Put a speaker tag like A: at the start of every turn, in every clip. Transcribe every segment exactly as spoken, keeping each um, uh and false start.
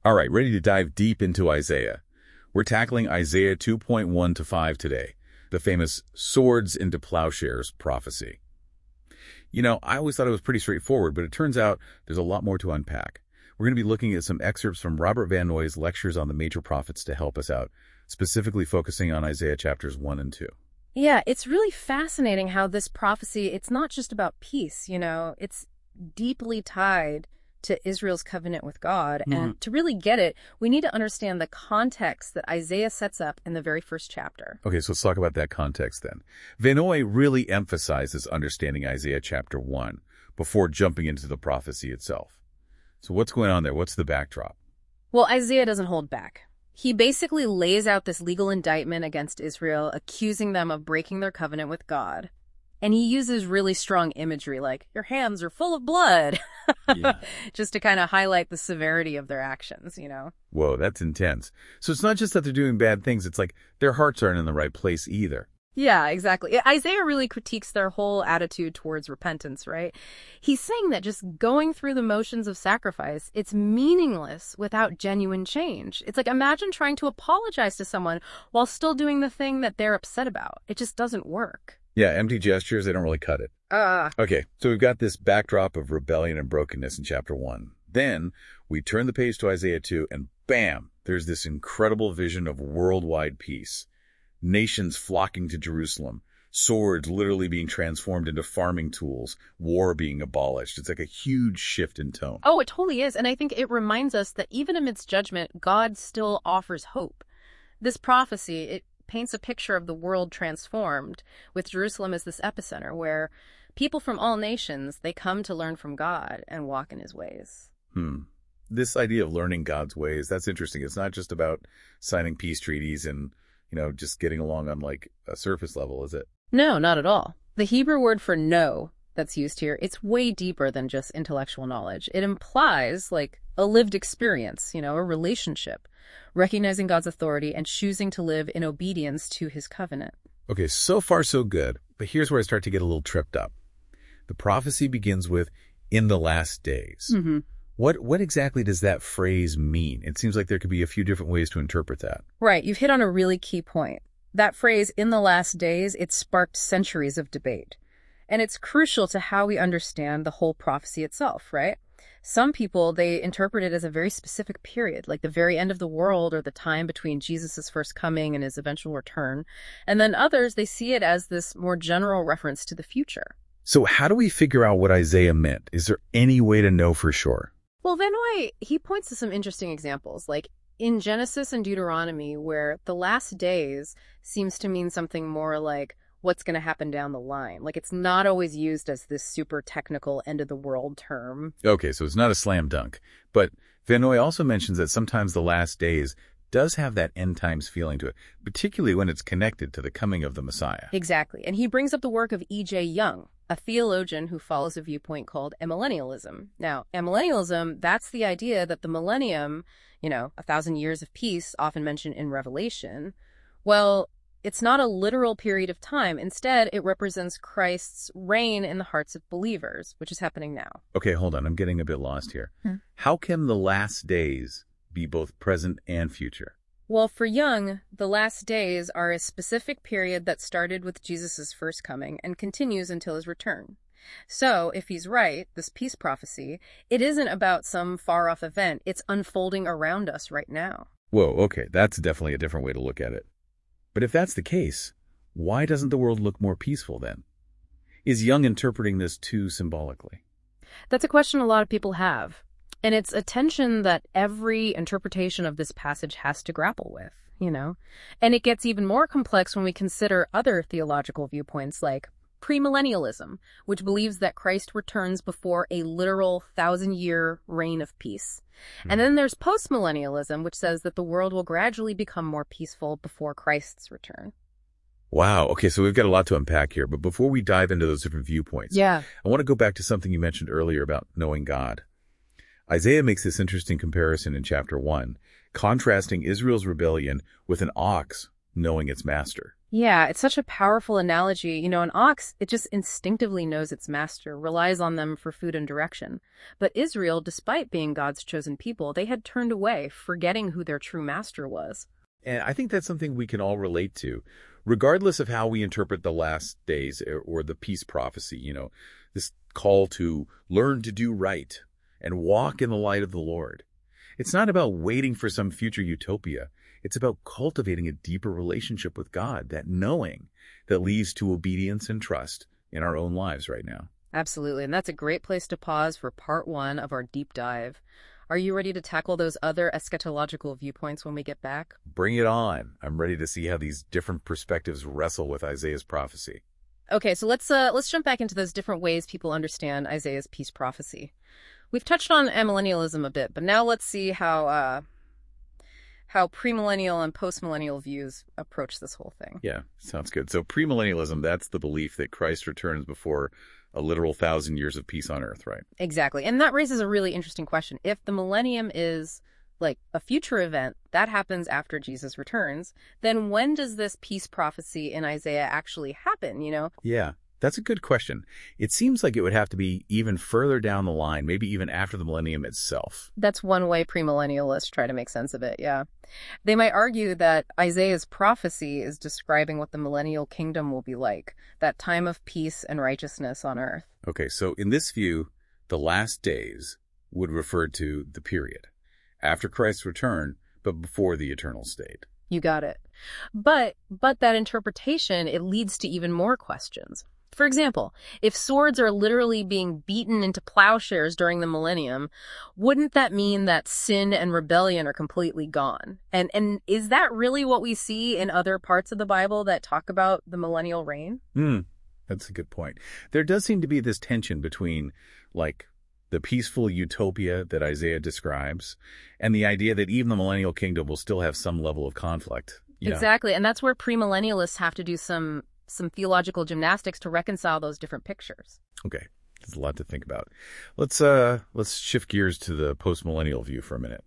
A: All right, ready to dive deep into Isaiah. We're tackling Isaiah two point one to five today, the famous swords into plowshares prophecy. You know, I always thought it was pretty straightforward, but it turns out there's a lot more to unpack. We're going to be looking at some excerpts from Robert Van Noy's lectures on the major prophets to help us out, specifically focusing on Isaiah chapters one and two.
B: Yeah, it's really fascinating how this prophecy, it's not just about peace, you know, it's deeply tied to Israel's covenant with God. Mm-hmm. And to really get it, we need to understand the context that Isaiah sets up in the very first chapter.
A: Okay, so let's talk about that context then. Van Noy really emphasizes understanding Isaiah chapter one before jumping into the prophecy itself. So what's going on there? What's the backdrop?
B: Well, Isaiah doesn't hold back. He basically lays out this legal indictment against Israel, accusing them of breaking their covenant with God. And he uses really strong imagery like, your hands are full of blood, yeah. just to kind of highlight the severity of their actions, you know?
A: Whoa, that's intense. So it's not just that they're doing bad things, it's like their hearts aren't in the right place either.
B: Yeah, exactly. Isaiah really critiques their whole attitude towards repentance, right? He's saying that just going through the motions of sacrifice, it's meaningless without genuine change. It's like, imagine trying to apologize to someone while still doing the thing that they're upset about. It just doesn't work.
A: Yeah, empty gestures, they don't really cut it.
B: Uh.
A: Okay, so we've got this backdrop of rebellion and brokenness in chapter one. Then we turn the page to Isaiah two, and bam, there's this incredible vision of worldwide peace. Nations flocking to Jerusalem, swords literally being transformed into farming tools, war being abolished. It's like a huge shift in tone.
B: Oh, it totally is. And I think it reminds us that even amidst judgment, God still offers hope. This prophecy, it paints a picture of the world transformed, with Jerusalem as this epicenter where people from all nations, they come to learn from God and walk in his ways.
A: Hmm. This idea of learning God's ways, that's interesting. It's not just about signing peace treaties and you know, just getting along on like a surface level, is it?
B: No, not at all. The Hebrew word for know that's used here, it's way deeper than just intellectual knowledge. It implies like a lived experience, you know, a relationship, recognizing God's authority and choosing to live in obedience to his covenant.
A: Okay, so far so good, but here's where I start to get a little tripped up. The prophecy begins with, in the last days.
B: Mm-hmm.
A: What what exactly does that phrase mean? It seems like there could be a few different ways to interpret that.
B: Right. You've hit on a really key point. That phrase, in the last days, it sparked centuries of debate. And it's crucial to how we understand the whole prophecy itself, right? Some people, they interpret it as a very specific period, like the very end of the world or the time between Jesus' first coming and his eventual return. And then others, they see it as this more general reference to the future.
A: So how do we figure out what Isaiah meant? Is there any way to know for sure?
B: Well, Van Noy, he points to some interesting examples, like in Genesis and Deuteronomy, where the last days seems to mean something more like what's going to happen down the line. Like it's not always used as this super technical end of the world term.
A: Okay, so it's not a slam dunk. But Van Noy also mentions that sometimes the last days does have that end times feeling to it, particularly when it's connected to the coming of the Messiah.
B: Exactly. And he brings up the work of E J Young, a theologian who follows a viewpoint called amillennialism. Now, amillennialism, that's the idea that the millennium, you know, a thousand years of peace, often mentioned in Revelation, well, it's not a literal period of time. Instead, it represents Christ's reign in the hearts of believers, which is happening now.
A: Okay, hold on. I'm getting a bit lost here.
B: Hmm.
A: How can the last days be both present and future?
B: Well, for Young, the last days are a specific period that started with Jesus' first coming and continues until his return. So, if he's right, this peace prophecy, it isn't about some far-off event. It's unfolding around us right now.
A: Whoa, okay, that's definitely a different way to look at it. But if that's the case, why doesn't the world look more peaceful then? Is Young interpreting this too symbolically?
B: That's a question a lot of people have. And it's a tension that every interpretation of this passage has to grapple with, you know? And it gets even more complex when we consider other theological viewpoints like premillennialism, which believes that Christ returns before a literal thousand-year reign of peace. Mm. And then there's postmillennialism, which says that the world will gradually become more peaceful before Christ's return.
A: Wow. Okay, so we've got a lot to unpack here. But before we dive into those different viewpoints,
B: yeah,
A: I want to go back to something you mentioned earlier about knowing God. Isaiah makes this interesting comparison in chapter one, contrasting Israel's rebellion with an ox knowing its master.
B: Yeah, it's such a powerful analogy. You know, an ox, it just instinctively knows its master, relies on them for food and direction. But Israel, despite being God's chosen people, they had turned away, forgetting who their true master was.
A: And I think that's something we can all relate to, regardless of how we interpret the last days or the peace prophecy, you know, this call to learn to do right and walk in the light of the Lord. It's not about waiting for some future utopia. It's about cultivating a deeper relationship with God, that knowing that leads to obedience and trust in our own lives right now.
B: Absolutely. And that's a great place to pause for part one of our deep dive. Are you ready to tackle those other eschatological viewpoints when we get back?
A: Bring it on. I'm ready to see how these different perspectives wrestle with Isaiah's prophecy.
B: Okay, so let's uh, let's jump back into those different ways people understand Isaiah's peace prophecy. We've touched on amillennialism a bit, but now let's see how uh, how premillennial and postmillennial views approach this whole thing.
A: Yeah, sounds good. So premillennialism, that's the belief that Christ returns before a literal thousand years of peace on earth, right?
B: Exactly. And that raises a really interesting question. If the millennium is like a future event that happens after Jesus returns, then when does this peace prophecy in Isaiah actually happen, you know?
A: Yeah, that's a good question. It seems like it would have to be even further down the line, maybe even after the millennium itself.
B: That's one way premillennialists try to make sense of it, yeah. They might argue that Isaiah's prophecy is describing what the millennial kingdom will be like, that time of peace and righteousness on earth.
A: Okay, so in this view, the last days would refer to the period after Christ's return, but before the eternal state.
B: You got it. But but that interpretation, it leads to even more questions. For example, if swords are literally being beaten into plowshares during the millennium, wouldn't that mean that sin and rebellion are completely gone? And and is that really what we see in other parts of the Bible that talk about the millennial reign?
A: Hmm, that's a good point. There does seem to be this tension between, like, the peaceful utopia that Isaiah describes and the idea that even the millennial kingdom will still have some level of conflict. You know?
B: Exactly. And that's where premillennialists have to do some some theological gymnastics to reconcile those different pictures.
A: Okay. There's a lot to think about. Let's uh let's shift gears to the postmillennial view for a minute.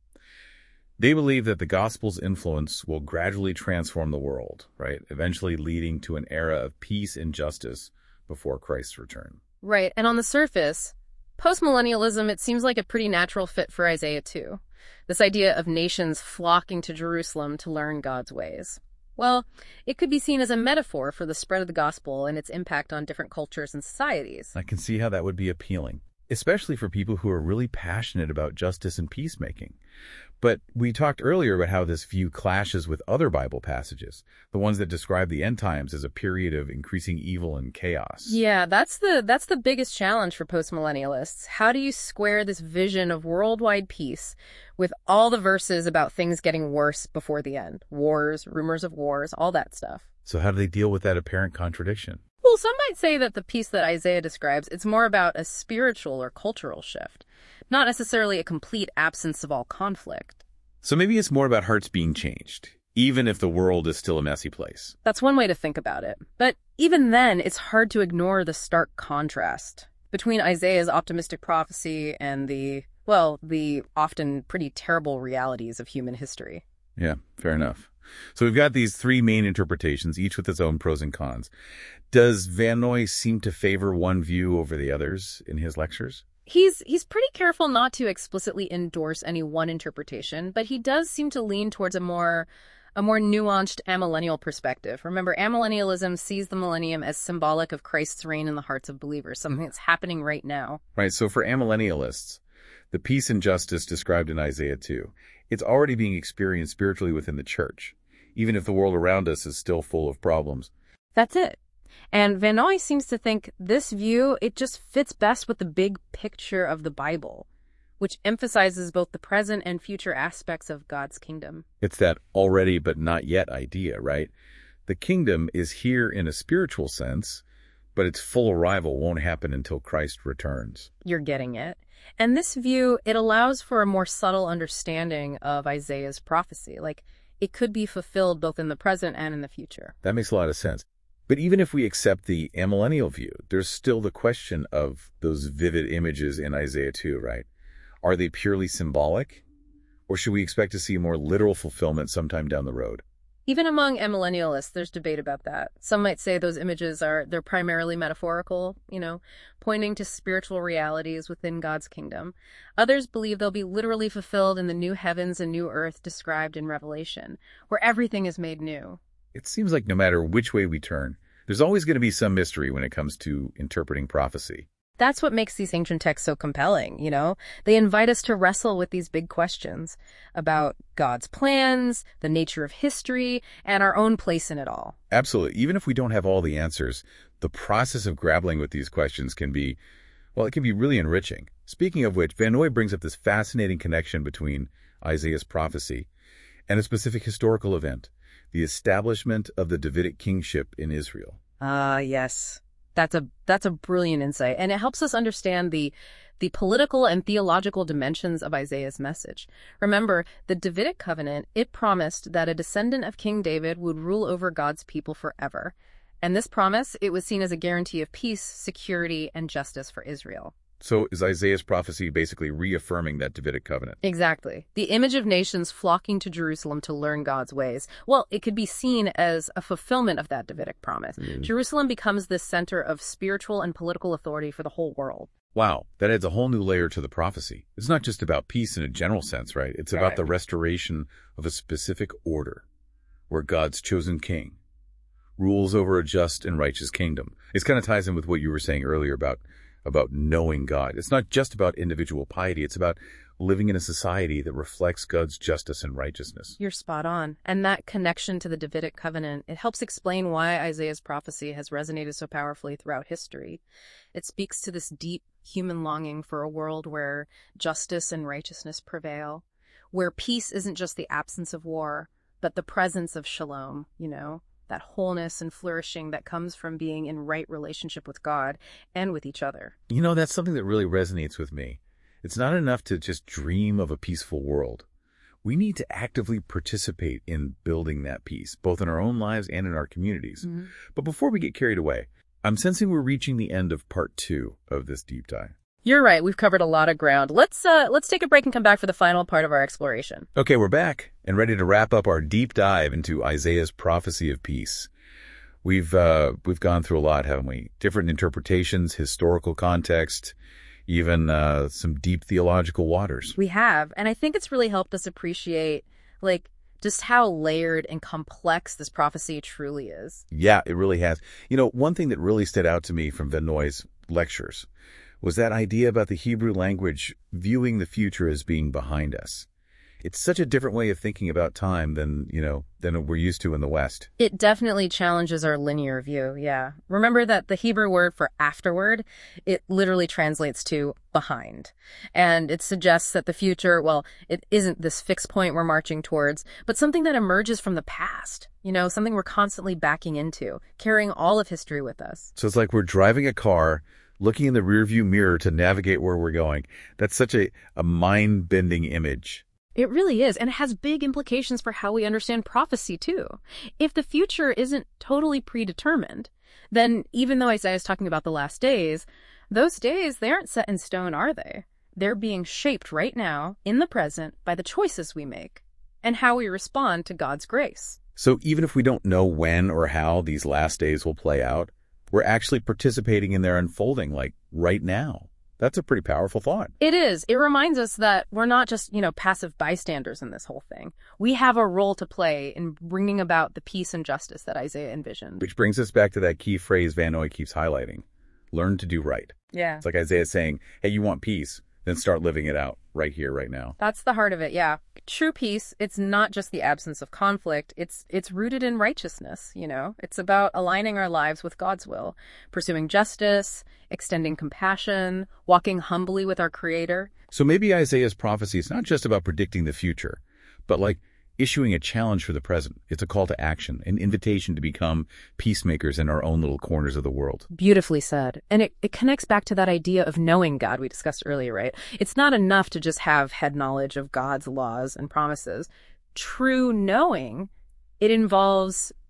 A: They believe that the gospel's influence will gradually transform the world, right? Eventually leading to an era of peace and justice before Christ's return.
B: Right. And on the surface, postmillennialism, it seems like a pretty natural fit for Isaiah too. This idea of nations flocking to Jerusalem to learn God's ways. Well, it could be seen as a metaphor for the spread of the gospel and its impact on different cultures and societies.
A: I can see how that would be appealing, especially for people who are really passionate about justice and peacemaking. But we talked earlier about how this view clashes with other Bible passages, the ones that describe the end times as a period of increasing evil and chaos.
B: Yeah, that's the that's the biggest challenge for postmillennialists. How do you square this vision of worldwide peace with all the verses about things getting worse before the end? Wars, rumors of wars, all that stuff.
A: So how do they deal with that apparent contradiction?
B: Well, some might say that the peace that Isaiah describes, it's more about a spiritual or cultural shift, not necessarily a complete absence of all conflict.
A: So maybe it's more about hearts being changed, even if the world is still a messy place.
B: That's one way to think about it. But even then, it's hard to ignore the stark contrast between Isaiah's optimistic prophecy and the, well, the often pretty terrible realities of human history.
A: Yeah, fair enough. So we've got these three main interpretations, each with its own pros and cons. Does Van Noy seem to favor one view over the others in his lectures?
B: He's he's pretty careful not to explicitly endorse any one interpretation, but he does seem to lean towards a more a more nuanced amillennial perspective. Remember, amillennialism sees the millennium as symbolic of Christ's reign in the hearts of believers, something that's happening right now.
A: Right, so for amillennialists, the peace and justice described in Isaiah two, it's already being experienced spiritually within the church, even if the world around us is still full of problems.
B: That's it. And Van Noy seems to think this view, it just fits best with the big picture of the Bible, which emphasizes both the present and future aspects of God's kingdom.
A: It's that already but not yet idea, right? The kingdom is here in a spiritual sense, but its full arrival won't happen until Christ returns.
B: You're getting it. And this view, it allows for a more subtle understanding of Isaiah's prophecy. Like, it could be fulfilled both in the present and in the future.
A: That makes a lot of sense. But even if we accept the amillennial view, there's still the question of those vivid images in Isaiah two, right? Are they purely symbolic? Or should we expect to see more literal fulfillment sometime down the road?
B: Even among amillennialists, there's debate about that. Some might say those images are, they're primarily metaphorical, you know, pointing to spiritual realities within God's kingdom. Others believe they'll be literally fulfilled in the new heavens and new earth described in Revelation, where everything is made new.
A: It seems like no matter which way we turn, there's always going to be some mystery when it comes to interpreting prophecy.
B: That's what makes these ancient texts so compelling, you know? They invite us to wrestle with these big questions about God's plans, the nature of history, and our own place in it all.
A: Absolutely. Even if we don't have all the answers, the process of grappling with these questions can be, well, it can be really enriching. Speaking of which, Van Noy brings up this fascinating connection between Isaiah's prophecy and a specific historical event, the establishment of the Davidic kingship in Israel.
B: Ah, uh, yes. That's a that's a brilliant insight, and it helps us understand the the political and theological dimensions of Isaiah's message. Remember, the Davidic covenant, it promised that a descendant of King David would rule over God's people forever. And this promise, it was seen as a guarantee of peace, security, and justice for Israel.
A: So is Isaiah's prophecy basically reaffirming that Davidic covenant?
B: Exactly. The image of nations flocking to Jerusalem to learn God's ways. Well, it could be seen as a fulfillment of that Davidic promise. Mm. Jerusalem becomes the center of spiritual and political authority for the whole world.
A: Wow, that adds a whole new layer to the prophecy. It's not just about peace in a general sense, right? It's about right. the restoration of a specific order where God's chosen king rules over a just and righteous kingdom. It kind of ties in with what you were saying earlier about about knowing God. It's not just about individual piety. It's about living in a society that reflects God's justice and righteousness.
B: You're spot on. And that connection to the Davidic covenant, it helps explain why Isaiah's prophecy has resonated so powerfully throughout history. It speaks to this deep human longing for a world where justice and righteousness prevail, where peace isn't just the absence of war, but the presence of shalom, you know, that wholeness and flourishing that comes from being in right relationship with God and with each other.
A: You know, that's something that really resonates with me. It's not enough to just dream of a peaceful world. We need to actively participate in building that peace, both in our own lives and in our communities. Mm-hmm. But before we get carried away, I'm sensing we're reaching the end of part two of this deep dive.
B: You're right. We've covered a lot of ground. Let's uh, let's take a break and come back for the final part of our exploration.
A: Okay, we're back and ready to wrap up our deep dive into Isaiah's prophecy of peace. We've uh, we've gone through a lot, haven't we? Different interpretations, historical context, even uh, some deep theological waters.
B: We have, and I think it's really helped us appreciate, like, just how layered and complex this prophecy truly is.
A: Yeah, it really has. You know, one thing that really stood out to me from Van Noy's lectures was that idea about the Hebrew language viewing the future as being behind us. It's such a different way of thinking about time than, you know, than we're used to in the West.
B: It definitely challenges our linear view, yeah. Remember that the Hebrew word for afterward, it literally translates to behind. And it suggests that the future, well, it isn't this fixed point we're marching towards, but something that emerges from the past. You know, something we're constantly backing into, carrying all of history with us.
A: So it's like we're driving a car, looking in the rearview mirror to navigate where we're going. That's such a, a mind-bending image.
B: It really is, and it has big implications for how we understand prophecy, too. If the future isn't totally predetermined, then even though Isaiah is talking about the last days, those days, they aren't set in stone, are they? They're being shaped right now, in the present, by the choices we make and how we respond to God's grace.
A: So even if we don't know when or how these last days will play out, we're actually participating in their unfolding, like right now. That's a pretty powerful thought.
B: It is. It reminds us that we're not just, you know, passive bystanders in this whole thing. We have a role to play in bringing about the peace and justice that Isaiah envisioned.
A: Which brings us back to that key phrase Van Noy keeps highlighting. Learn to do right.
B: Yeah.
A: It's like Isaiah saying, hey, you want peace, then start living it out right here, right now.
B: That's the heart of it, yeah. True peace, it's not just the absence of conflict. It's it's rooted in righteousness, you know? It's about aligning our lives with God's will, pursuing justice, extending compassion, walking humbly with our Creator.
A: So maybe Isaiah's prophecy is not just about predicting the future, but like issuing a challenge for the present. It's a call to action, an invitation to become peacemakers in our own little corners of the world.
B: Beautifully said. And it, it connects back to that idea of knowing God we discussed earlier, right? It's not enough to just have head knowledge of God's laws and promises. True knowing, it involves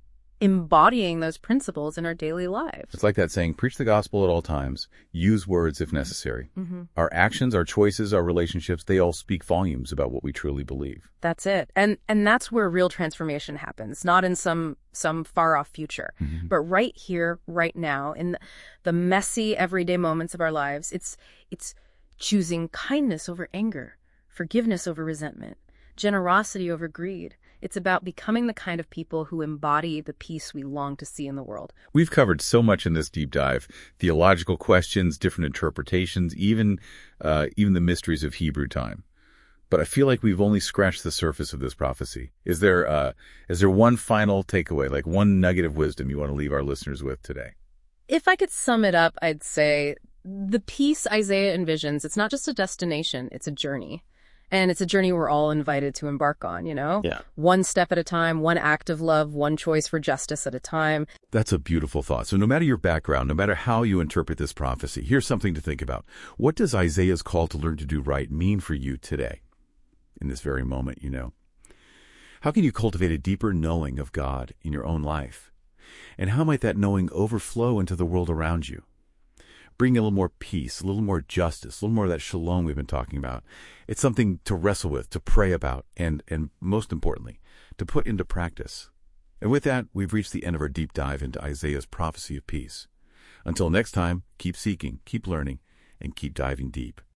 B: embodying those principles in our daily lives.
A: It's like that saying, preach the gospel at all times, use words if necessary.
B: Mm-hmm.
A: Our actions, our choices, our relationships, they all speak volumes about what we truly believe.
B: That's it. And and that's where real transformation happens, not in some some far-off future,
A: Mm-hmm.
B: but right here, right now, in the, the messy, everyday moments of our lives. It's it's choosing kindness over anger, forgiveness over resentment, generosity over greed. It's about becoming the kind of people who embody the peace we long to see in the world.
A: We've covered so much in this deep dive: theological questions, different interpretations, even uh, even the mysteries of Hebrew time. But I feel like we've only scratched the surface of this prophecy. Is there uh, is there one final takeaway, like one nugget of wisdom you want to leave our listeners with today?
B: If I could sum it up, I'd say the peace Isaiah envisions, it's not just a destination, it's a journey. And it's a journey we're all invited to embark on, you know?
A: Yeah.
B: One step at a time, one act of love, one choice for justice at a time.
A: That's a beautiful thought. So no matter your background, no matter how you interpret this prophecy, here's something to think about. What does Isaiah's call to learn to do right mean for you today? In this very moment, you know. How can you cultivate a deeper knowing of God in your own life? And how might that knowing overflow into the world around you? Bring a little more peace, a little more justice, a little more of that shalom we've been talking about. It's something to wrestle with, to pray about, and, and most importantly, to put into practice. And with that, we've reached the end of our deep dive into Isaiah's prophecy of peace. Until next time, keep seeking, keep learning, and keep diving deep.